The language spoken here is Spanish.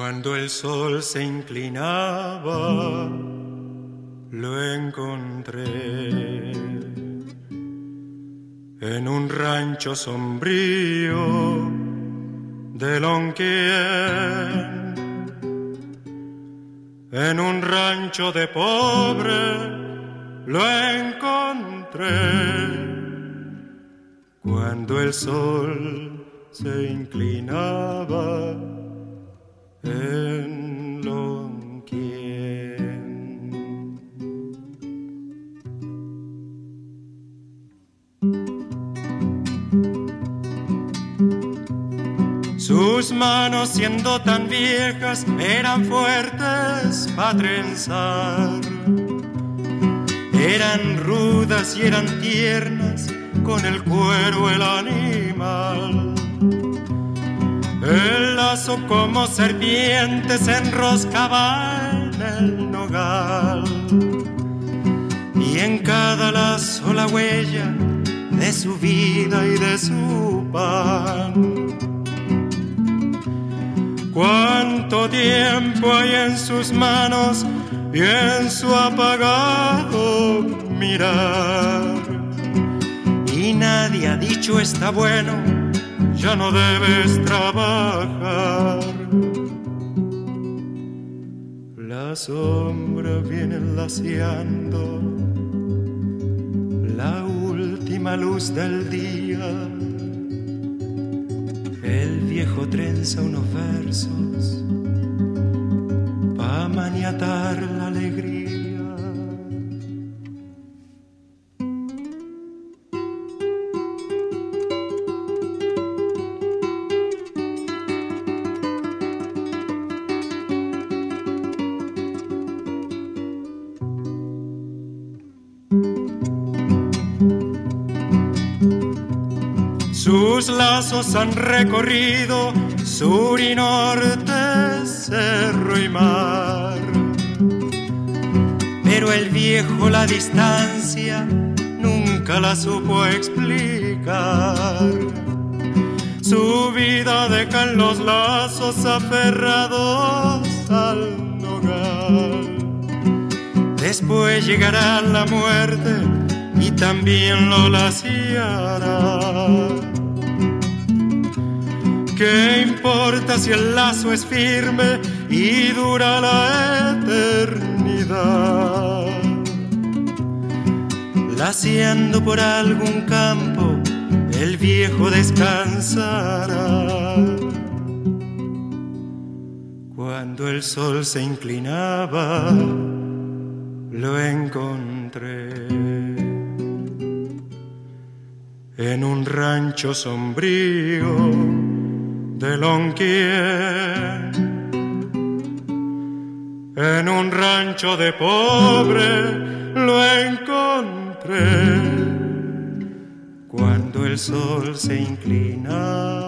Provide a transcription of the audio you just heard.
Cuando el sol se inclinaba, lo encontré en un rancho sombrío de Lonquien, en un rancho de pobre lo encontré. Cuando el sol se inclinaba en Lonquien. Sus manos, siendo tan viejas, eran fuertes para trenzar. Eran rudas y eran tiernas, con el cuero el animal. El lazo como serpiente se enroscaba en el nogal, y en cada lazo la huella de su vida y de su pan. Cuánto tiempo hay en sus manos y en su apagado mirar, y nadie ha dicho está bueno, ya no debes trabajar. La sombra viene laceando la última luz del día. El viejo trenza unos versos pa' maniatar la alegría. Sus lazos han recorrido sur y norte, cerro y mar, pero el viejo la distancia nunca la supo explicar. Su vida deja en los lazos aferrados al nogal. Después llegará la muerte y también lo laciará. ¿Qué importa si el lazo es firme y dura la eternidad? Laciando por algún campo, el viejo descansará. Cuando el sol se inclinaba, lo encontré en un rancho sombrío de Lonquien, en un rancho de pobre lo encontré. Cuando el sol se inclina